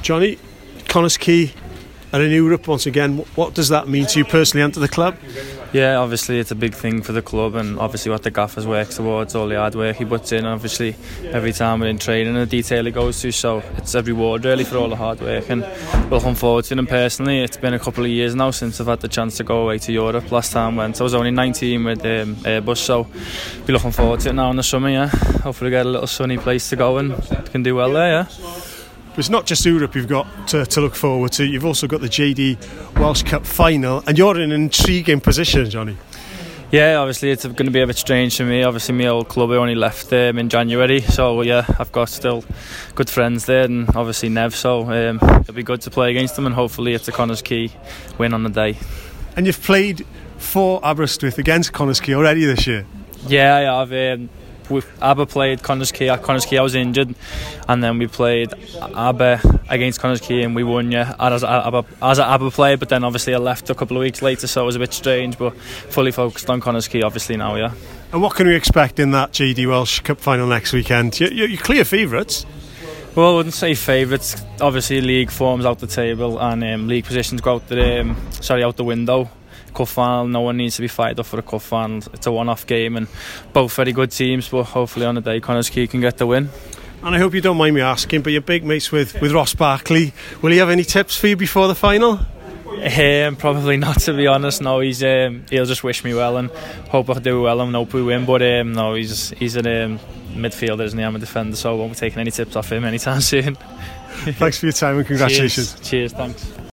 Johnny, Connah's Quay are in Europe once again. What does that mean to you personally and to the club? Yeah, obviously it's a big thing for the club, and obviously what the gaffers works towards, all the hard work he puts in, obviously every time we're in training and the detail he goes to, so it's a reward really for all the hard work, and we're looking forward to it. And personally, it's been a couple of years now since I've had the chance to go away to Europe. Last time I was only 19 with Airbus, so be looking forward to it now in the summer. Yeah, hopefully get a little sunny place to go and can do well there. Yeah. It's not just Europe you've got to look forward to. You've also got the JD Welsh Cup final, and you're in an intriguing position, Johnny. Yeah, obviously it's going to be a bit strange for me. Obviously my old club, I only left in January, so yeah, I've got still good friends there, and obviously Nev, so it'll be good to play against them, and hopefully it's a Connah's Quay win on the day. And you've played for Aberystwyth against Connah's Quay already this year? Yeah, I have. Aber played Connah's Quay. At Connah's Quay I was injured, and then we played Aber against Connah's Quay and we won, yeah, as an Aber player, but then obviously I left a couple of weeks later, so it was a bit strange, but fully focused on Connah's Quay obviously now, yeah. And what can we expect in that JD Welsh Cup final next weekend? You're clear favourites. Well, I wouldn't say favourites. Obviously league form's out the table, and league positions go out the window. Cup final, no one needs to be fired up for a cup final. It's a one-off game, and both very good teams, but hopefully on the day Connah's Quay can get the win. And I hope you don't mind me asking, but you're big mates with Ross Barkley. Will he have any tips for you before the final? Probably not, to be honest. No, he'll just wish me well and hope I do well and hope we win, but no, he's a midfielder, isn't he? I'm a defender, so I won't be taking any tips off him anytime soon. Thanks for your time and congratulations. Cheers, thanks.